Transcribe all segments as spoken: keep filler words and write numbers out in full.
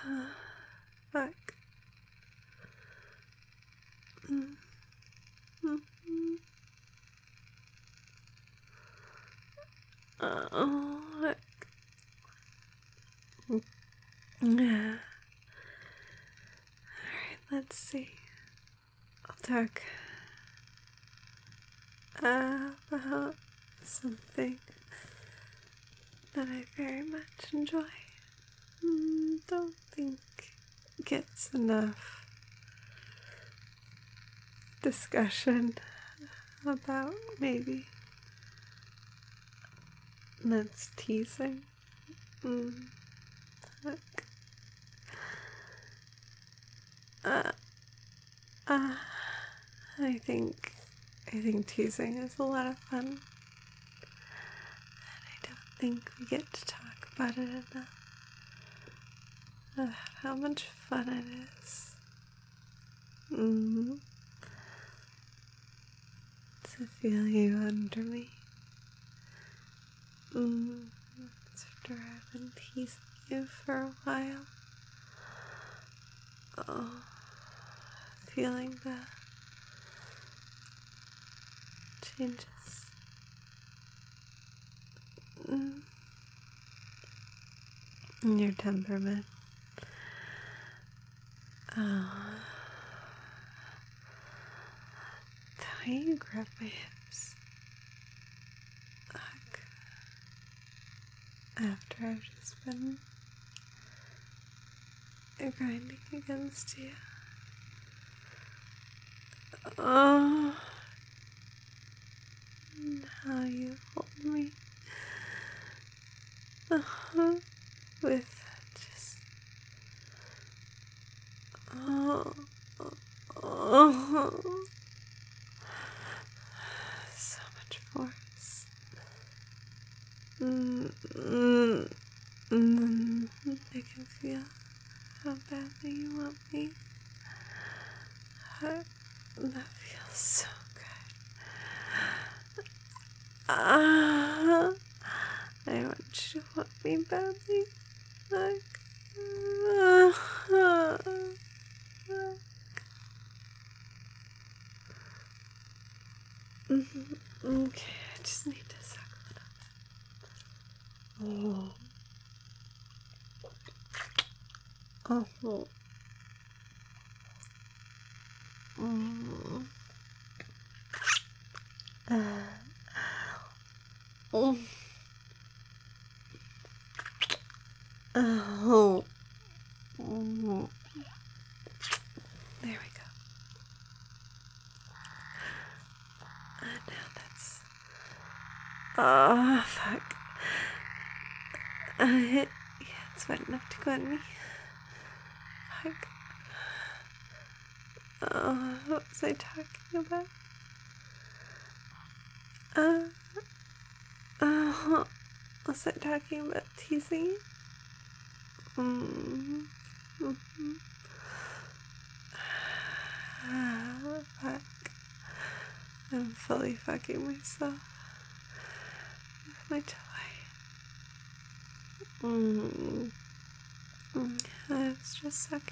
Fuck. Mm. Mm-hmm. Oh, fuck. Yeah. Alright, let's see. I'll talk uh, about something that I very much enjoy. Mm, don't think gets enough discussion about maybe. That's teasing. Mm, fuck. Uh, uh, I think, I think teasing is a lot of fun. And I don't think we get to talk about it enough. About how much fun it is. Mm-hmm. To feel you under me. Mm-hmm. After I've been teasing you for a while. Oh, feeling the changes. Mm. In your temperament. Oh. The way you grab my hips. Fuck. After I've just been grinding against you. Oh. And how you hold me. Uh-huh. With just. Oh. Oh. So much force. Mm, mm, mm. I can feel how badly you want me. That feels so good. Ah, I want you to want me badly. Like, uh, okay, I just need to suck a little bit. Oh. Oh. Mm. Uh. Oh. Oh. Oh. There we go. And now that's. Oh, fuck. Uh, yeah, it's wet enough to go at me. Fuck. Oh, what was I talking about? Uh, uh, was I talking about teasing? Mm-hmm. Mm-hmm. Ah, fuck. I'm fully fucking myself with my toy. Mm. Mm. I was just sucking.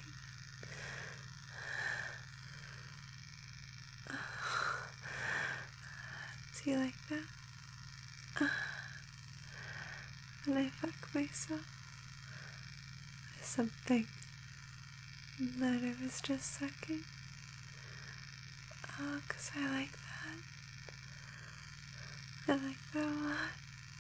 Do you like that? Uh, when I fuck myself with something that I was just sucking. Oh, 'cause I like that. I like that a lot.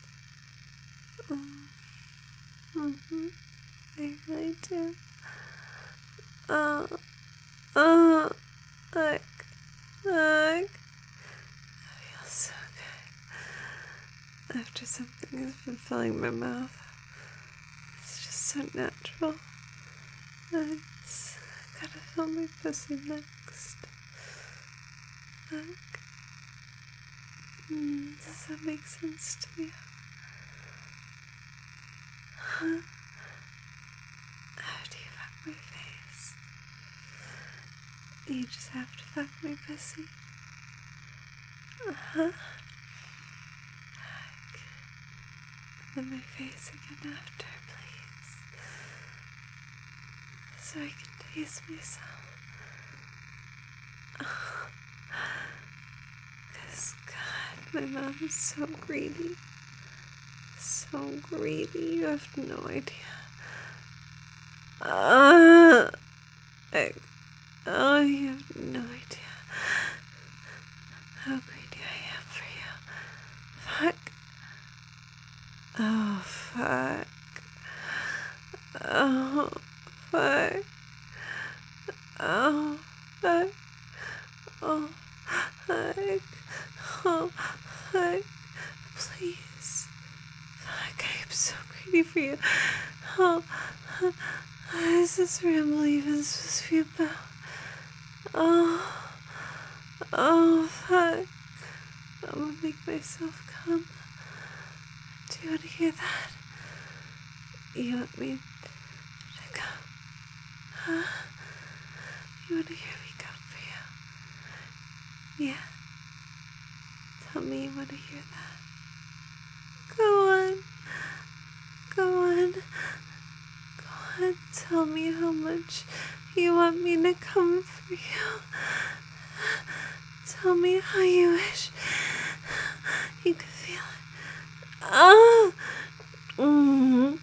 Mm. Mm-hmm. I really do. Oh, oh, like, like. It feels so good. After something has been filling my mouth, it's just so natural. And it's gotta fill my pussy next. Like, mm, does that make sense to you? Huh? After you fuck my face, you just have to fuck my pussy. Uh-huh. Like, then my face again after, please. so I can taste myself. Because, God, my mom is so greedy. So greedy, you have no idea. Uh, I, oh, you have no idea how greedy I am for you. Fuck. Oh, fuck. Oh, fuck. Oh, fuck. Oh, fuck. Oh, fuck. Please. Fuck, I am so greedy for you. Oh, is this what I'm leaving supposed to be about? Oh, oh, fuck. I'm gonna make myself come. Do you want to hear that? You want me to come? Huh? You want to hear me come for you? Yeah. Tell me you want to hear that. Go on. Go on. Go on. Tell me how much you want me to come for you. Tell me how you wish you could feel it. Oh. Mm.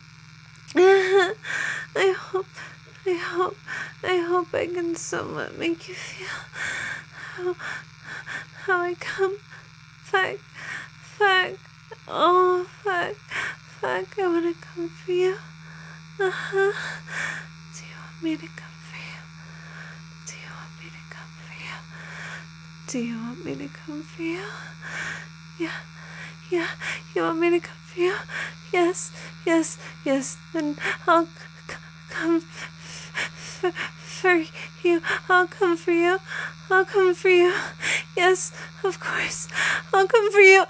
I hope, I hope, I hope I can somewhat make you feel how, how I come. Fuck, fuck, oh, fuck, fuck, I wanna come for you. Uh-huh. Do you want me to come for you? Do you want me to come for you? Do you want me to come for you? Yeah, yeah, you want me to come for you? Yes, yes, yes, then I'll c- come f- f- for you. I'll come for you. I'll come for you. Yes, of course. I'll come for you.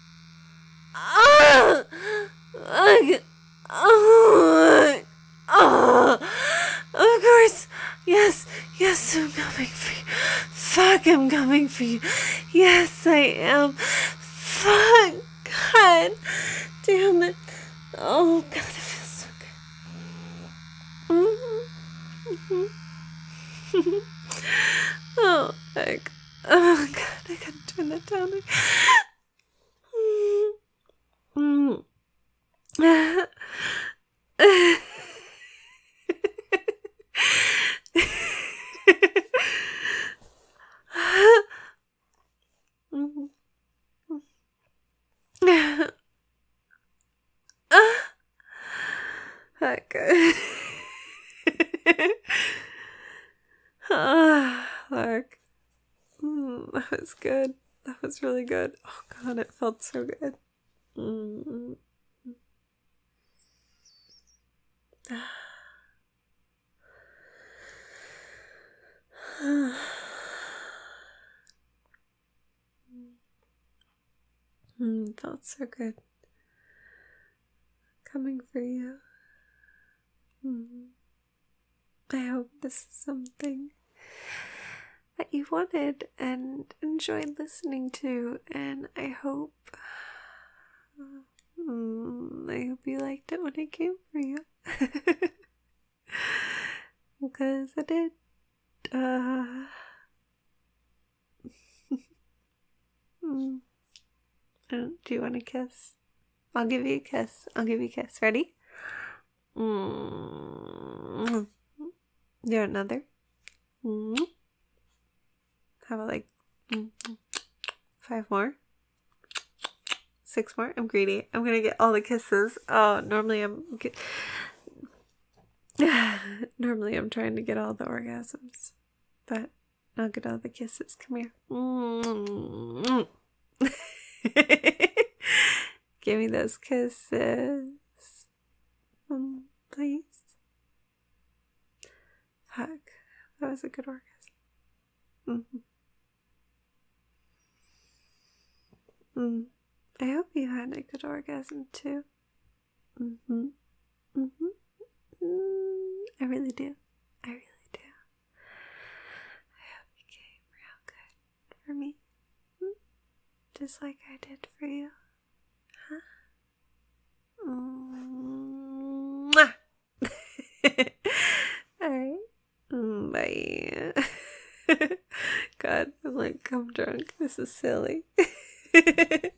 Ah! Ugh. Oh, oh, of course. Yes, yes, I'm coming for you. Fuck, I'm coming for you. Yes, I am. Fuck, God damn it. Oh, God, it feels so good. Mm-hmm. Mm-hmm. Oh, fuck. Oh, God, I gotta turn that down. Mm-hmm. Fuck. Ah, fuck. Mm, that was good. That was really good. Oh God, it felt so good. Mm. Mm, felt so good. Coming for you. Mm. I hope this is something that you wanted and enjoyed listening to, and I hope mm, I hope you liked it when I came for you. Because I did. Uh, mm. Uh, do you want a kiss? I'll give you a kiss. I'll give you a kiss. Ready? Mm. Do another. Mm. How about like mm. five more? Six more? I'm greedy. I'm gonna get all the kisses. Oh, normally I'm get... normally I'm trying to get all the orgasms, but I'll get all the kisses. Come here. Mm. Give me those kisses. Mm, please. Fuck. That was a good orgasm. Mm-hmm. Mm. I hope you had a good orgasm too. Mm-hmm. Mm-hmm. Mm, I really do. I really do. I hope you came real good for me. Mm? Just like I did for you. Huh? Mm-hmm. Alright. Bye. God, I'm like, I'm drunk. This is silly.